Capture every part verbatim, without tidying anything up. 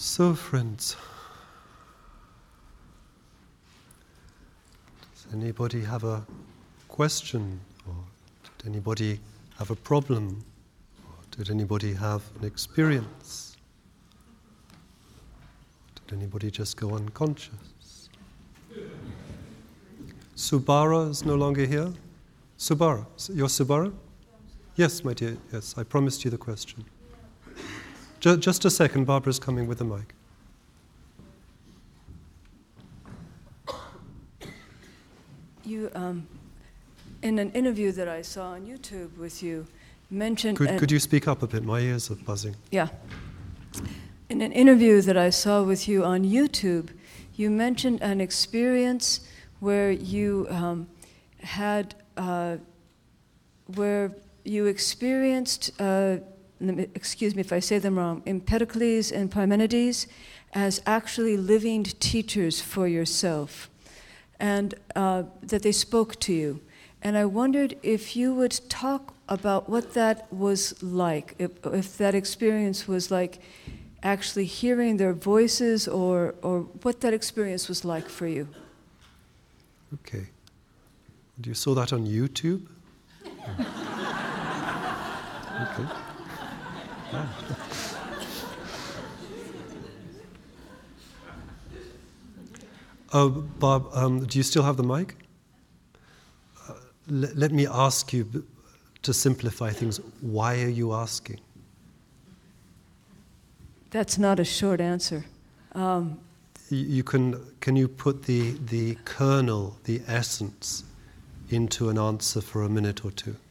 So, friends, does anybody have a question? Or did anybody have a problem? Or did anybody have an experience? Did anybody just go unconscious? Subara is no longer here? Subara, you're Subara? Yes, my dear, yes, I promised you the question. Just a second, Barbara's coming with the mic. You, um, in an interview that I saw on YouTube with you, mentioned... Could, an, could you speak up a bit? My ears are buzzing. Yeah. In an interview that I saw with you on YouTube, you mentioned an experience where you um, had, uh, where you experienced... Uh, excuse me if I say them wrong, Empedocles and Parmenides as actually living teachers for yourself, and uh, that they spoke to you. And I wondered if you would talk about what that was like, if, if that experience was like actually hearing their voices, or, or what that experience was like for you. Okay. You saw that on YouTube? Okay. Oh, Bob, um, do you still have the mic? Uh, l- let me ask you, b- to simplify things, why are you asking? That's not a short answer. Um, you, you can, can you put the, the kernel, the essence, into an answer for a minute or two?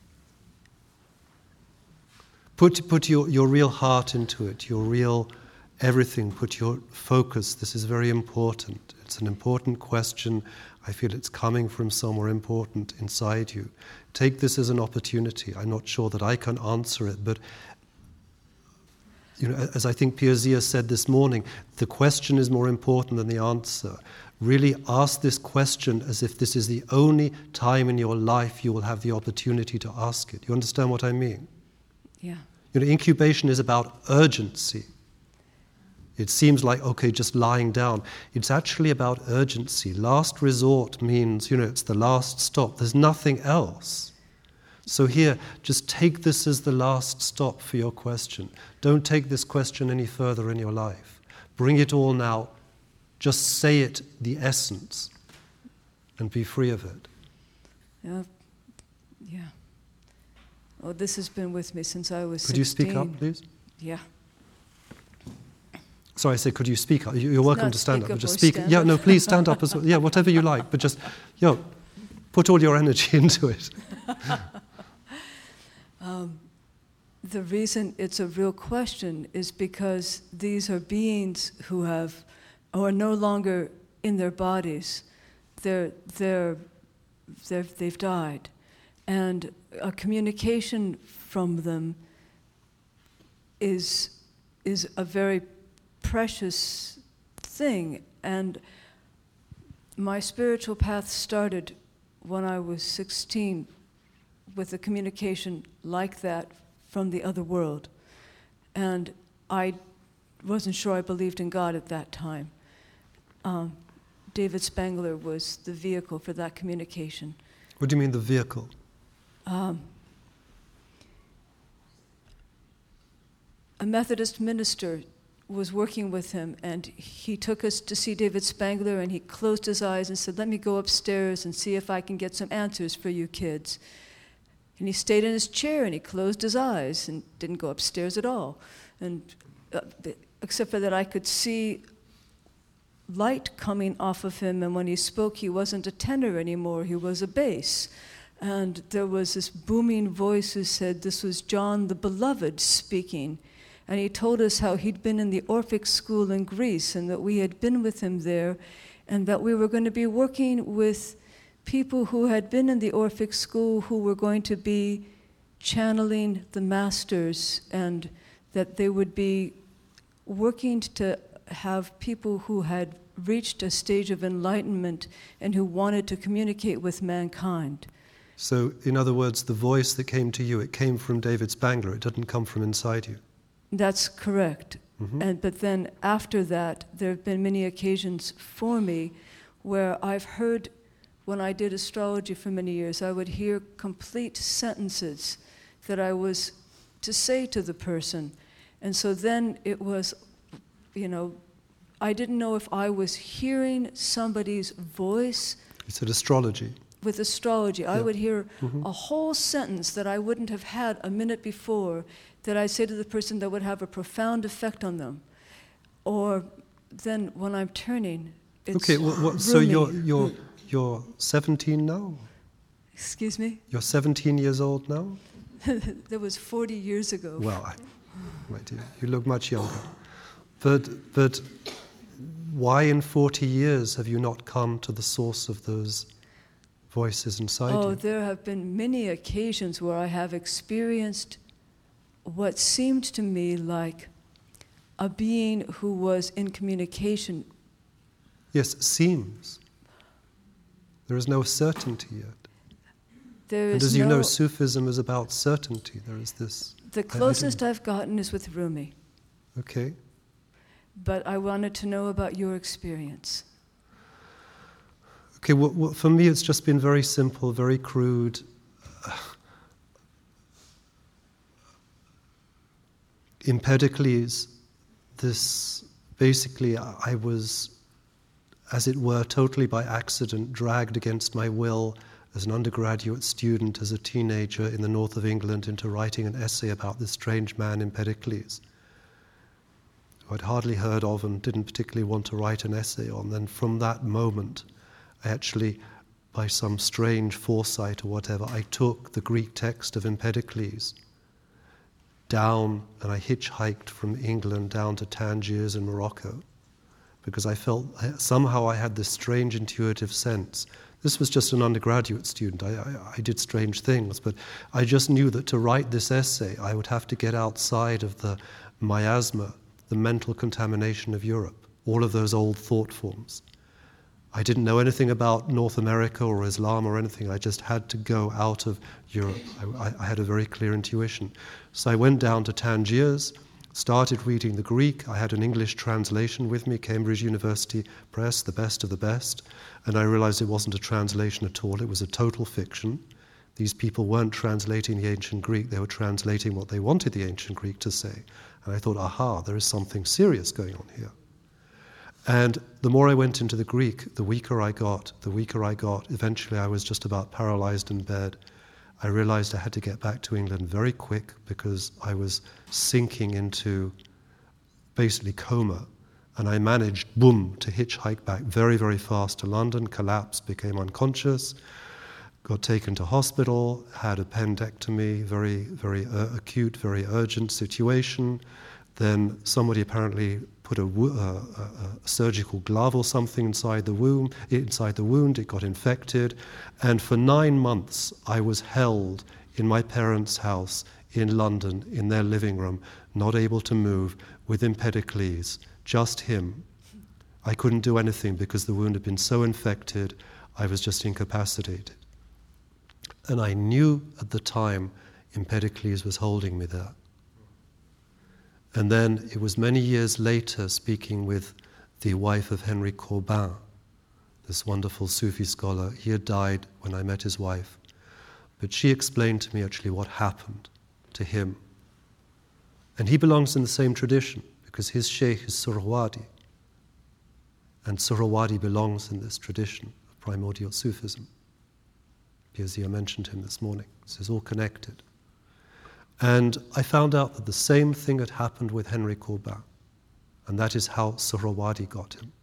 Put, put your, your real heart into it, your real everything, put your focus. This is very important. It's an important question. I feel it's coming from somewhere important inside you. Take this as an opportunity. I'm not sure that I can answer it, but you know, as I think Piazia said this morning, the question is more important than the answer. Really ask this question as if this is the only time in your life you will have the opportunity to ask it. You understand what I mean? Yeah. You know, incubation is about urgency. It seems like, okay, just lying down. It's actually about urgency. Last resort means, you know, it's the last stop. There's nothing else. So here, just take this as the last stop for your question. Don't take this question any further in your life. Bring it all now. Just say it, the essence, and be free of it. Yeah. Yeah. Oh, this has been with me since I was Could sixteen. you speak up, please? Yeah. Sorry, I said, could you speak up? You're welcome Not to stand speak up. up But just or speak. stand Yeah, up. no, please stand up as well. Yeah, whatever you like. But just, you know, put all your energy into it. um, the reason it's a real question is because these are beings who have, who are no longer in their bodies. They're, they're, they're, they've died. And a communication from them is, is a very precious thing. And my spiritual path started when I was sixteen with a communication like that from the other world. And I wasn't sure I believed in God at that time. Um, David Spangler was the vehicle for that communication. What do you mean, the vehicle? Um, a Methodist minister was working with him, and he took us to see David Spangler, and he closed his eyes and said, "Let me go upstairs and see if I can get some answers for you kids." And he stayed in his chair, and he closed his eyes and didn't go upstairs at all. And uh, except for that, I could see light coming off of him, and when he spoke, he wasn't a tenor anymore, he was a bass. And there was this booming voice who said this was John the Beloved speaking. And he told us how he'd been in the Orphic school in Greece, and that we had been with him there, and that we were going to be working with people who had been in the Orphic school who were going to be channeling the masters, and that they would be working to have people who had reached a stage of enlightenment and who wanted to communicate with mankind. So, in other words, the voice that came to you, it came from David Spangler. It didn't come from inside you. That's correct. Mm-hmm. And but then after that, there have been many occasions for me where I've heard, when I did astrology for many years, I would hear complete sentences that I was to say to the person. And so then it was, you know, I didn't know if I was hearing somebody's voice. You said astrology. With astrology, yeah. I would hear mm-hmm. a whole sentence that I wouldn't have had a minute before that I'd say to the person that would have a profound effect on them. Or then when I'm turning, it's okay. Well, what, so you're you're you're seventeen now. Excuse me? You're seventeen years old now. That was forty years ago. Well, I, my dear, you look much younger. But but why in forty years have you not come to the source of those voices inside oh, you? Oh, there have been many occasions where I have experienced what seemed to me like a being who was in communication. Yes, seems. There is no certainty yet. There and is as you no, know, Sufism is about certainty. There is this. The closest I've gotten is with Rumi. Okay. But I wanted to know about your experience. Okay, well, well, for me it's just been very simple, very crude. Empedocles, this, basically I was, as it were, totally by accident, dragged against my will as an undergraduate student, as a teenager in the north of England, into writing an essay about this strange man, Empedocles, who I'd hardly heard of and didn't particularly want to write an essay on. Then from that moment, I actually, by some strange foresight or whatever, I took the Greek text of Empedocles down, and I hitchhiked from England down to Tangiers in Morocco, because I felt, somehow I had this strange intuitive sense. This was just an undergraduate student. I, I, I did strange things, but I just knew that to write this essay, I would have to get outside of the miasma, the mental contamination of Europe, all of those old thought forms. I didn't know anything about North America or Islam or anything. I just had to go out of Europe. I, I had a very clear intuition. So I went down to Tangiers, started reading the Greek. I had an English translation with me, Cambridge University Press, the best of the best. And I realized it wasn't a translation at all. It was a total fiction. These people weren't translating the ancient Greek. They were translating what they wanted the ancient Greek to say. And I thought, aha, there is something serious going on here. And the more I went into the Greek, the weaker I got, the weaker I got. Eventually I was just about paralyzed in bed. I realized I had to get back to England very quick because I was sinking into basically coma. And I managed, boom, to hitchhike back very, very fast to London, collapsed, became unconscious, got taken to hospital, had appendectomy, very, very uh, acute, very urgent situation. Then somebody apparently put a, wo- uh, a, a surgical glove or something inside the womb, inside the wound. It got infected, and for nine months I was held in my parents' house in London, in their living room, not able to move, with Empedocles, just him. I couldn't do anything because the wound had been so infected. I was just incapacitated, and I knew at the time Empedocles was holding me there. And then it was many years later, speaking with the wife of Henry Corbin, this wonderful Sufi scholar. He had died when I met his wife. But she explained to me actually what happened to him. And he belongs in the same tradition, because his sheikh is Suhrawardi. And Suhrawardi belongs in this tradition of primordial Sufism. Piazia mentioned him this morning. This is all connected. And I found out that the same thing had happened with Henry Corbin, and that is how Suhrawardi got him.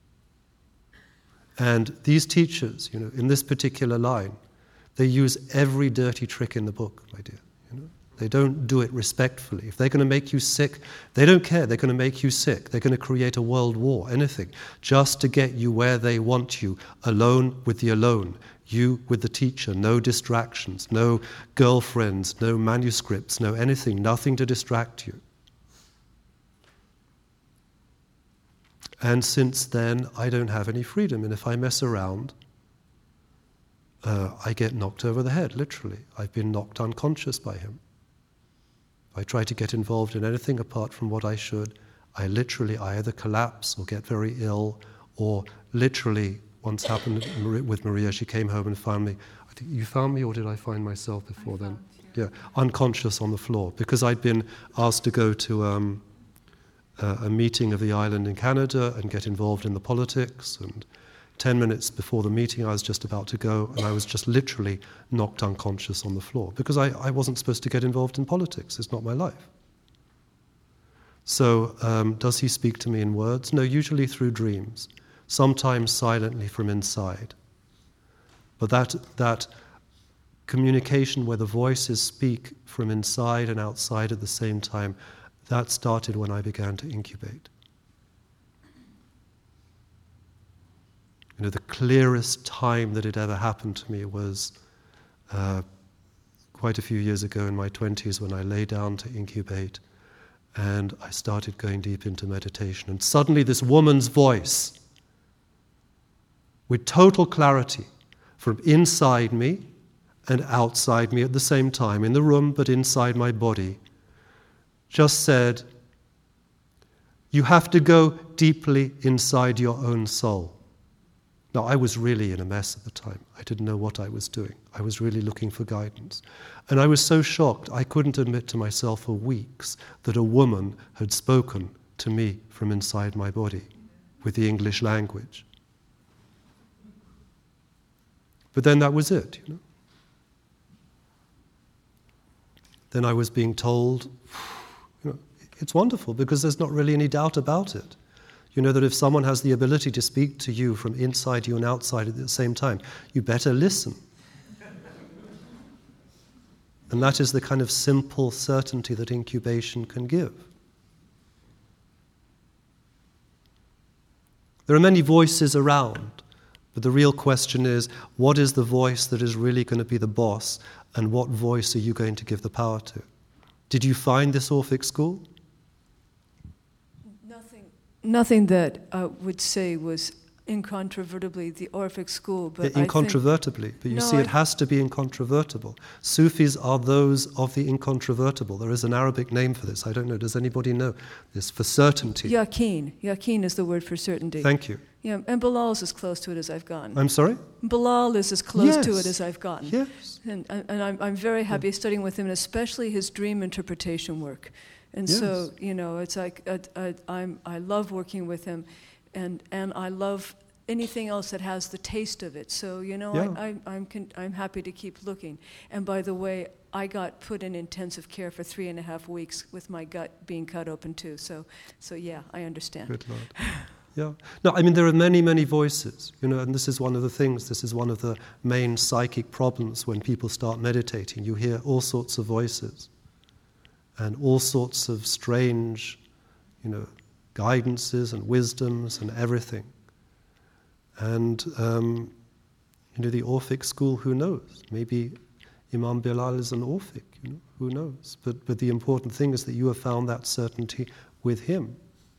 And these teachers, you know, in this particular line, they use every dirty trick in the book, my dear. You know, they don't do it respectfully. If they're going to make you sick, they don't care. They're going to make you sick. They're going to create a world war, anything, just to get you where they want you, alone with the alone. You with the teacher, no distractions, no girlfriends, no manuscripts, no anything, nothing to distract you. And since then, I don't have any freedom. And if I mess around, uh, I get knocked over the head, literally. I've been knocked unconscious by him. If I try to get involved in anything apart from what I should, I literally either collapse or get very ill, or literally, once happened with Maria, she came home and found me. I think you found me, or did I find myself before I then? Yeah, unconscious on the floor, because I'd been asked to go to um, a, a meeting of the island in Canada and get involved in the politics, and ten minutes before the meeting I was just about to go, and I was just literally knocked unconscious on the floor, because I, I wasn't supposed to get involved in politics. It's not my life. So, um, does he speak to me in words? No, usually through dreams, sometimes silently from inside. But that that communication where the voices speak from inside and outside at the same time, that started when I began to incubate. You know, the clearest time that it ever happened to me was uh, quite a few years ago in my twenties, when I lay down to incubate and I started going deep into meditation. And suddenly this woman's voice, with total clarity, from inside me and outside me at the same time, in the room but inside my body, just said, "You have to go deeply inside your own soul." Now, I was really in a mess at the time. I didn't know what I was doing. I was really looking for guidance. And I was so shocked, I couldn't admit to myself for weeks that a woman had spoken to me from inside my body with the English language. But then that was it, you know. Then I was being told, you know, it's wonderful because there's not really any doubt about it. You know that if someone has the ability to speak to you from inside you and outside at the same time, you better listen. And that is the kind of simple certainty that incubation can give. There are many voices around, but the real question is, what is the voice that is really going to be the boss, and what voice are you going to give the power to? Did you find this Orphic school? Nothing that I would say was incontrovertibly the Orphic school, but yeah, incontrovertibly, but you no, see, I it has to be incontrovertible. Sufis are those of the incontrovertible. There is an Arabic name for this. I don't know. Does anybody know this? For certainty. Yaqeen. Yaqeen is the word for certainty. Thank you. Yeah, and Bilal is as close to it as I've gotten. I'm sorry? Bilal is as close yes. to it as I've gotten. Yes. And, and I'm, I'm very happy yeah. studying with him, and especially his dream interpretation work. And yes. so, you know, it's like I, I, I'm, I love working with him, and, and I love anything else that has the taste of it. So, you know, yeah. I, I, I'm, con- I'm happy to keep looking. And by the way, I got put in intensive care for three and a half weeks with my gut being cut open too. So, so yeah, I understand. Good Lord. Yeah. No, I mean, there are many, many voices, you know, and this is one of the things, this is one of the main psychic problems when people start meditating. You hear all sorts of voices and all sorts of strange, you know, guidances and wisdoms and everything. And, um, you know, the Orphic school, who knows? Maybe Imam Bilal is an Orphic, you know, who knows? But, but the important thing is that you have found that certainty with him.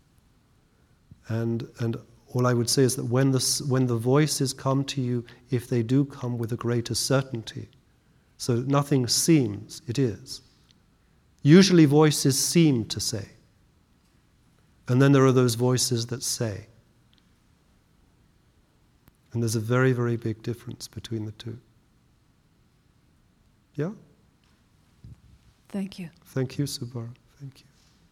And, and all I would say is that when the, when the voices come to you, if they do come with a greater certainty, so nothing seems, it is. Usually voices seem to say. And then there are those voices that say. And there's a very, very big difference between the two. Yeah? Thank you. Thank you, Subara. Thank you.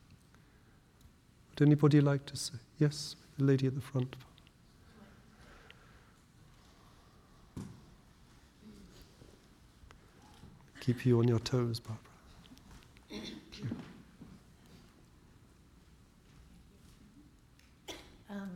Would anybody like to say? Yes, the lady at the front. Keep you on your toes, Barbara. Um,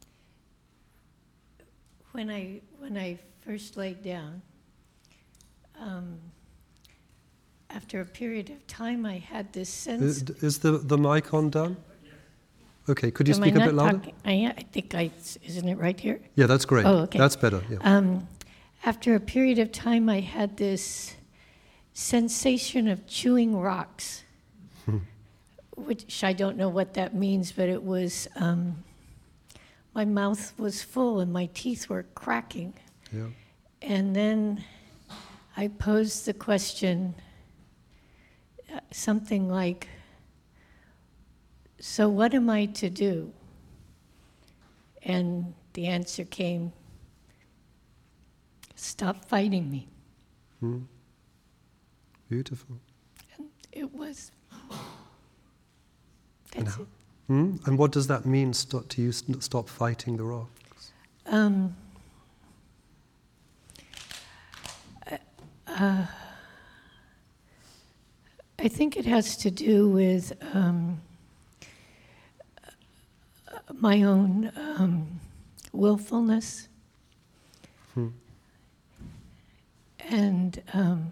when I when I first laid down, um, after a period of time, I had this sense. Is, is the the mic on down? Okay, could you Am speak I a bit not louder? Talking, I, I think I isn't it right here? Yeah, that's great. Oh, okay. That's better. Yeah. Um, after a period of time, I had this sensation of chewing rocks, which I don't know what that means, but it was, um, my mouth was full and my teeth were cracking. Yeah. And then I posed the question, uh, something like, so what am I to do? And the answer came, stop fighting me. Hmm. Beautiful. And it was, And, that's how, it. hmm? And what does that mean, stop, to you, st- stop fighting the rocks? Um, uh, I think it has to do with um, my own um, willfulness. Hmm. And um,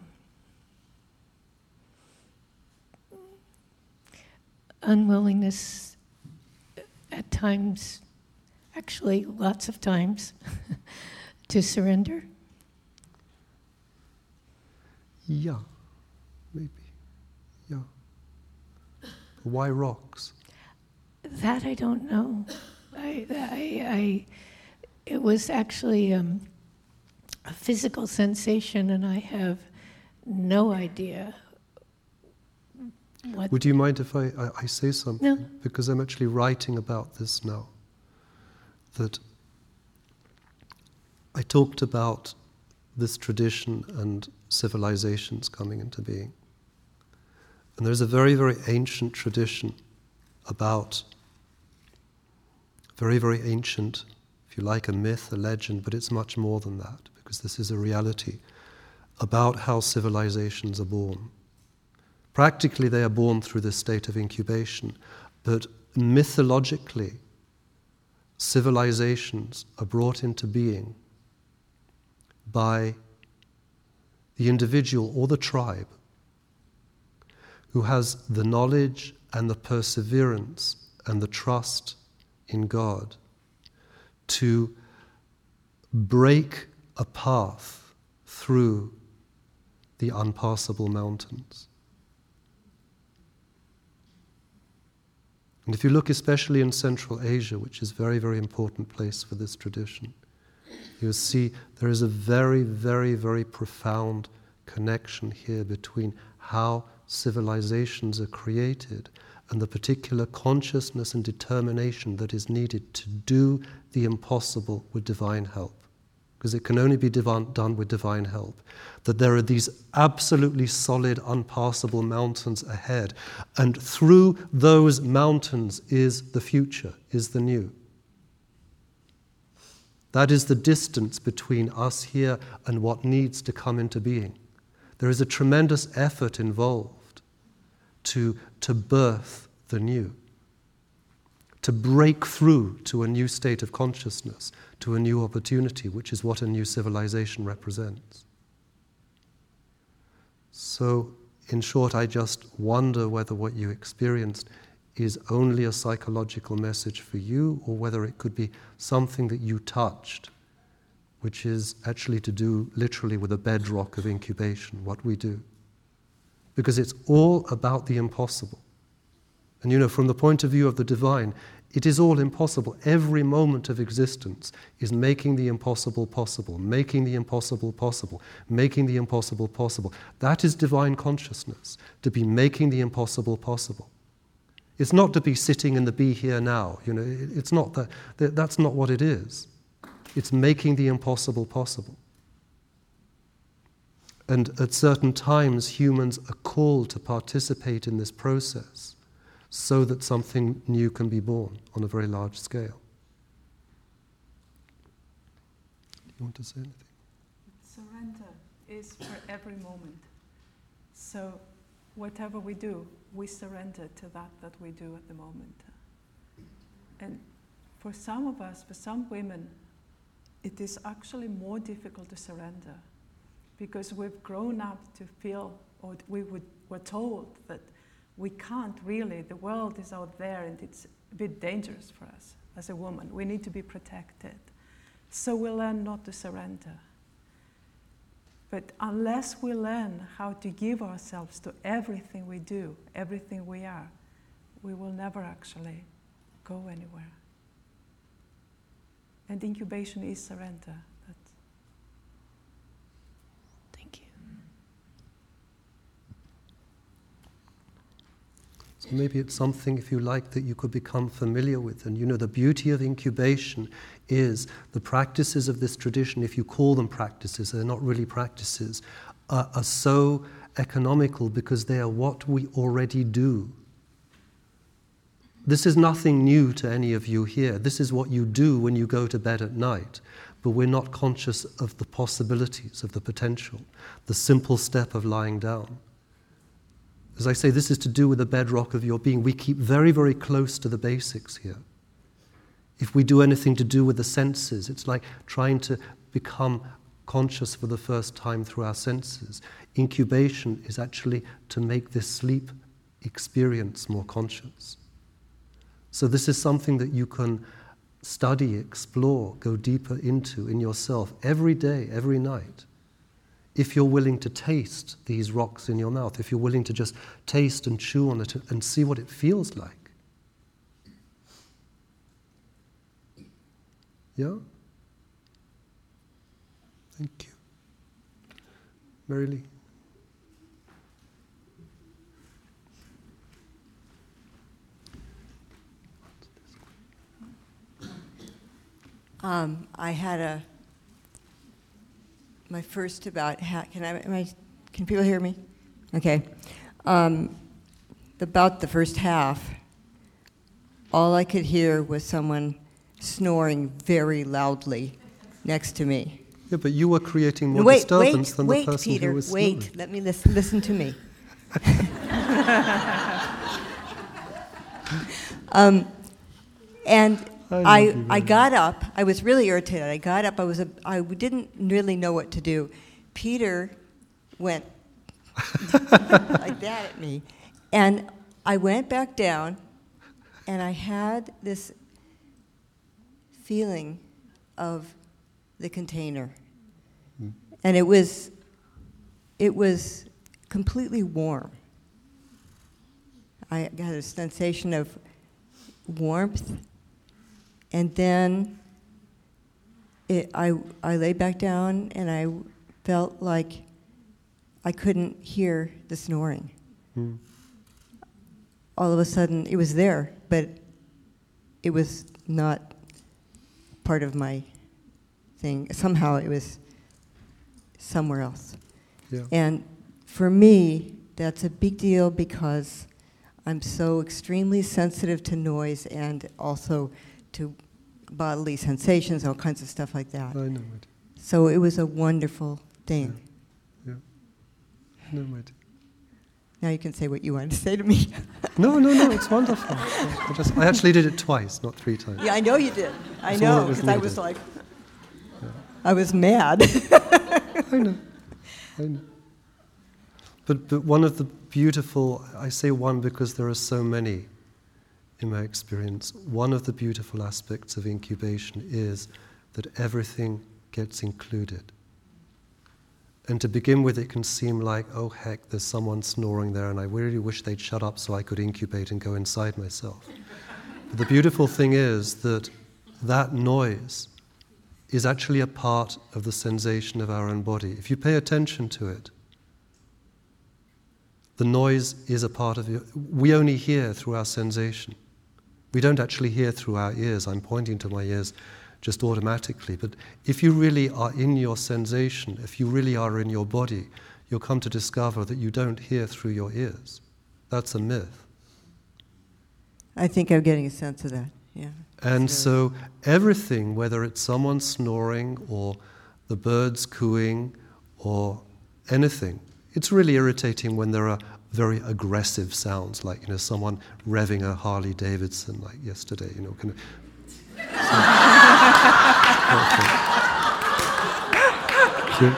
unwillingness at times, actually lots of times, to surrender. Yeah, maybe. Yeah. Why rocks? That I don't know. I, I, I it was actually um, a physical sensation, and I have no idea what. Would you mind if I, I, I say something? No. Because I'm actually writing about this now. That I talked about this tradition and civilizations coming into being. And there's a very, very ancient tradition about, very, very ancient, if you like, a myth, a legend, but it's much more than that, because this is a reality, about how civilizations are born. Practically, they are born through this state of incubation, but mythologically, civilizations are brought into being by the individual or the tribe who has the knowledge and the perseverance and the trust in God to break a path through the unpassable mountains. And if you look especially in Central Asia, which is a very, very important place for this tradition, you'll see there is a very, very, very profound connection here between how civilizations are created and the particular consciousness and determination that is needed to do the impossible with divine help. Because it can only be divan- done with divine help. That there are these absolutely solid, unpassable mountains ahead, and through those mountains is the future, is the new. That is the distance between us here and what needs to come into being. There is a tremendous effort involved to, to birth the new, to break through to a new state of consciousness, to a new opportunity, which is what a new civilization represents. So, in short, I just wonder whether what you experienced is only a psychological message for you, or whether it could be something that you touched, which is actually to do literally with a bedrock of incubation, what we do. Because it's all about the impossible. And you know, from the point of view of the divine, it is all impossible. Every moment of existence is making the impossible possible, making the impossible possible, making the impossible possible. That is divine consciousness, to be making the impossible possible. It's not to be sitting in the be here now. You know, it's not that. That's not what it is. It's making the impossible possible. And at certain times, humans are called to participate in this process so that something new can be born on a very large scale. Do you want to say anything? Surrender is for every moment. So whatever we do, we surrender to that that we do at the moment. And for some of us, for some women, it is actually more difficult to surrender because we've grown up to feel, or we would, were told that we can't really, the world is out there and it's a bit dangerous for us as a woman. We need to be protected. So we learn not to surrender. But unless we learn how to give ourselves to everything we do, everything we are, we will never actually go anywhere. And incubation is surrender. That's Thank you. So maybe it's something, if you like, that you could become familiar with. And you know, the beauty of incubation is the practices of this tradition, if you call them practices, they're not really practices, are, are so economical because they are what we already do. This is nothing new to any of you here. This is what you do when you go to bed at night. But we're not conscious of the possibilities, of the potential, the simple step of lying down. As I say, this is to do with the bedrock of your being. We keep very, very close to the basics here. If we do anything to do with the senses, it's like trying to become conscious for the first time through our senses. Incubation is actually to make this sleep experience more conscious. So this is something that you can study, explore, go deeper into in yourself every day, every night. If you're willing to taste these rocks in your mouth, if you're willing to just taste and chew on it and see what it feels like. Yeah? Thank you. Mary Lee. Um, I had a, my first about, ha- can I, am I, can people hear me? Okay. Um, about the first half, all I could hear was someone snoring very loudly next to me. Yeah, but you were creating more wait, disturbance wait, than wait, the person Peter, who was wait, snoring. let me listen, listen to me. um, and I, I, I got up. I was really irritated. I got up. I was a, I didn't really know what to do. Peter went like that at me. And I went back down, and I had this feeling of the container. Mm. And it was, it was completely warm. I got a sensation of warmth. And then it, I, I lay back down, and I felt like I couldn't hear the snoring. Mm. All of a sudden, it was there, but it was not part of my thing. Somehow it was somewhere else. Yeah. And for me, that's a big deal because I'm so extremely sensitive to noise and also to bodily sensations, all kinds of stuff like that. I know it. So it was a wonderful thing. Yeah. yeah. No, it. Now you can say what you wanted to say to me. no, no, no, it's wonderful. I, just, I actually did it twice, not three times. Yeah, I know you did. I That's know, because I was like, yeah. I was mad. I know, I know. But, but one of the beautiful, I say one because there are so many in my experience, one of the beautiful aspects of incubation is that everything gets included. And to begin with, it can seem like, oh heck, there's someone snoring there, and I really wish they'd shut up so I could incubate and go inside myself. But the beautiful thing is that that noise is actually a part of the sensation of our own body. If you pay attention to it, the noise is a part of it. We only hear through our sensation. We don't actually hear through our ears. I'm pointing to my ears just automatically. But if you really are in your sensation, if you really are in your body, you'll come to discover that you don't hear through your ears. That's a myth. I think I'm getting a sense of that, yeah. And so everything, whether it's someone snoring or the birds cooing or anything, it's really irritating when there are very aggressive sounds, like, you know, someone revving a Harley Davidson, like yesterday, you know, kind of. So, okay.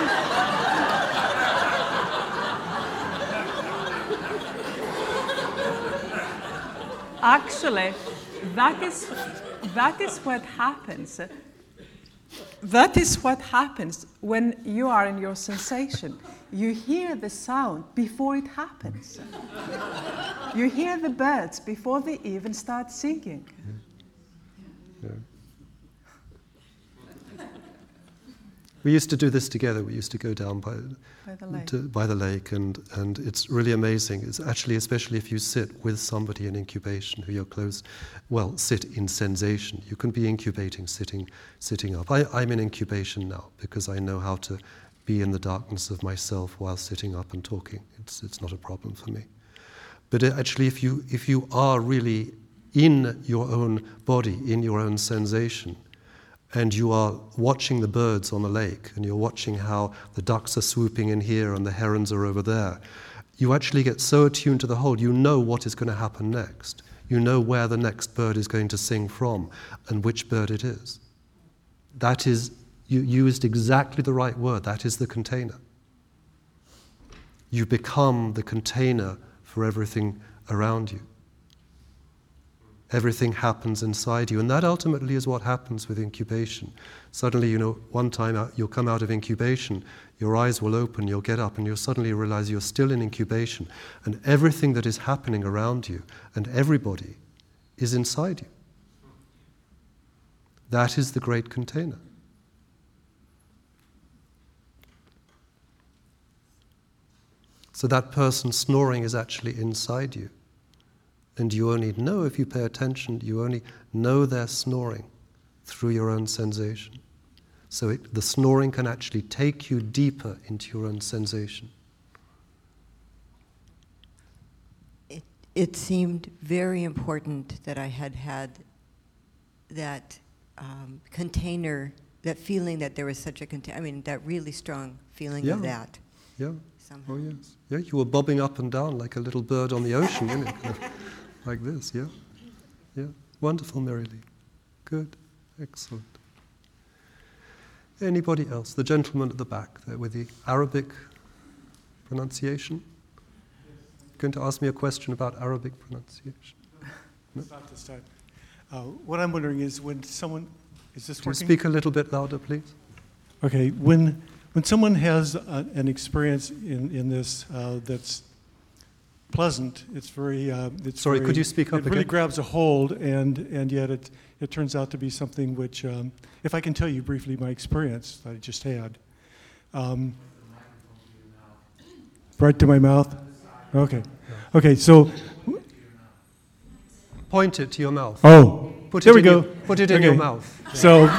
Actually, that is that is what happens. That is what happens when you are in your sensation. You hear the sound before it happens. You hear the birds before they even start singing. Yeah. Yeah. We used to do this together. We used to go down by, By the lake. to, by the lake, and, and it's really amazing. It's actually, especially if you sit with somebody in incubation who you're close, well, sit in sensation. You can be incubating, sitting, sitting up. I, I'm in incubation now because I know how to be in the darkness of myself while sitting up and talking. It's it's not a problem for me. But it, actually, if you if you are really in your own body, in your own sensation, and you are watching the birds on the lake, and you're watching how the ducks are swooping in here and the herons are over there, you actually get so attuned to the whole, you know what is going to happen next. You know where the next bird is going to sing from and which bird it is. That is, you used exactly the right word, that is the container. You become the container for everything around you. Everything happens inside you, and that ultimately is what happens with incubation. Suddenly, you know, one time out, you'll come out of incubation, your eyes will open, you'll get up, and you'll suddenly realize you're still in incubation, and everything that is happening around you and everybody is inside you. That is the great container. So that person snoring is actually inside you. And you only know, if you pay attention, you only know they're snoring through your own sensation. So it, the snoring can actually take you deeper into your own sensation. It, it seemed very important that I had had that um, container, that feeling that there was such a container, I mean, that really strong feeling Yeah. of that. Yeah. Somehow. Oh, yes. Yeah, you were bobbing up and down like a little bird on the ocean, you know, like this, yeah. Yeah. Wonderful, Mary Lee. Good. Excellent. Anybody else? The gentleman at the back there with the Arabic pronunciation? Going to ask me a question about Arabic pronunciation? No? Not this time. Uh, what I'm wondering is when someone, is this Can you working? speak a little bit louder, please? Okay, when when someone has a, an experience in in this uh, that's pleasant, it's very. Uh, it's Sorry, very, could you speak up It really again? grabs a hold, and and yet it it turns out to be something which, um, if I can tell you briefly my experience that I just had. Um, right to my mouth. Okay, okay. So, Point it to your mouth. oh, Put there it we in go. Your, put it in Okay. your mouth. So.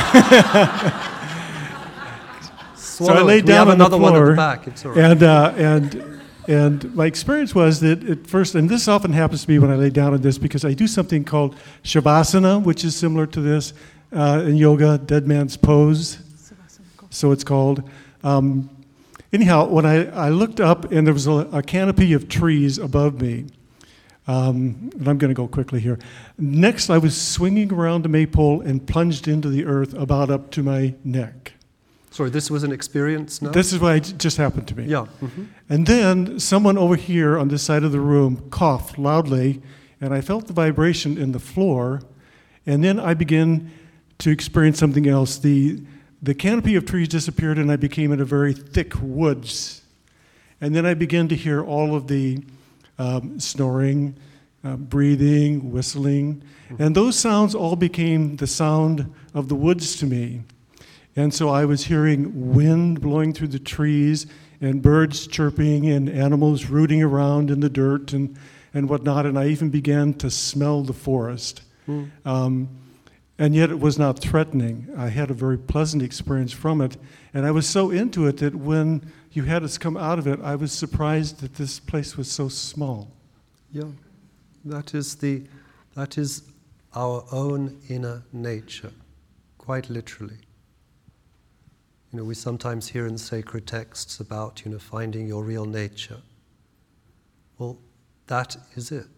So I Swallow laid it. We down have on the another one at floor, the back. It's all right. and uh, and and my experience was that at first, and this often happens to me when I lay down on this, because I do something called shavasana, which is similar to this uh, in yoga, dead man's pose. So it's called. Um, anyhow, when I, I looked up and there was a, a canopy of trees above me, um, and I'm going to go quickly here. Next, I was swinging around a maypole and plunged into the earth about up to my neck. Sorry, this was an experience now? This is what I, just happened to me. Yeah. Mm-hmm. And then someone over here on this side of the room coughed loudly, and I felt the vibration in the floor, and then I began to experience something else. The, the canopy of trees disappeared, and I became in a very thick woods. And then I began to hear all of the um, snoring, uh, breathing, whistling, mm-hmm. and those sounds all became the sound of the woods to me. And so I was hearing wind blowing through the trees and birds chirping and animals rooting around in the dirt and, and whatnot. And I even began to smell the forest. Mm. Um, and yet it was not threatening. I had a very pleasant experience from it. And I was so into it that when you had us come out of it, I was surprised that this place was so small. Yeah. That is the, that is our own inner nature, quite literally. You know, we sometimes hear in sacred texts about, you know, finding your real nature. Well, that is it.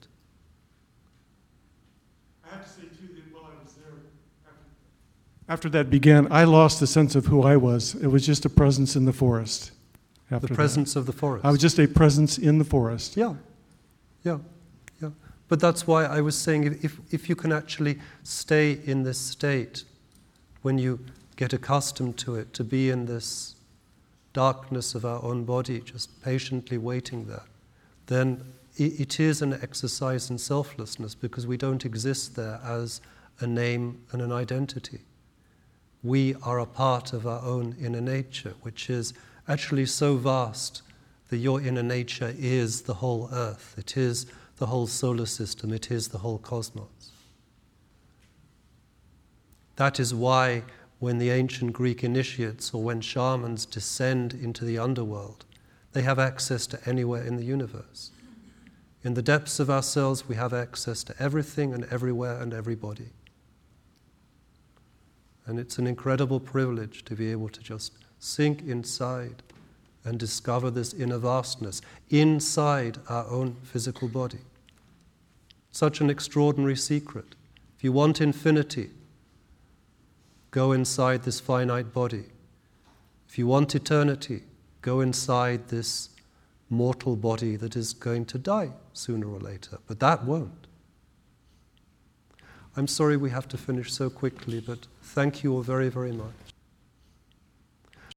I have to say, too, that while I was there, after, after that began, I lost the sense of who I was. It was just a presence in the forest. After The presence that. of the forest. I was just a presence in the forest. Yeah, yeah, yeah. But that's why I was saying if, if, if you can actually stay in this state when you get accustomed to it, to be in this darkness of our own body, just patiently waiting there, then it, it is an exercise in selflessness because we don't exist there as a name and an identity. we are a part of our own inner nature, which is actually so vast that your inner nature is the whole earth, it is the whole solar system, it is the whole cosmos. That is why when the ancient Greek initiates or when shamans descend into the underworld, they have access to anywhere in the universe. In the depths of ourselves, we have access to everything and everywhere and everybody. And it's an incredible privilege to be able to just sink inside and discover this inner vastness inside our own physical body. Such an extraordinary secret. If you want infinity, go inside this finite body. If you want eternity, go inside this mortal body that is going to die sooner or later. But that won't. I'm sorry we have to finish so quickly, but thank you all very, very much.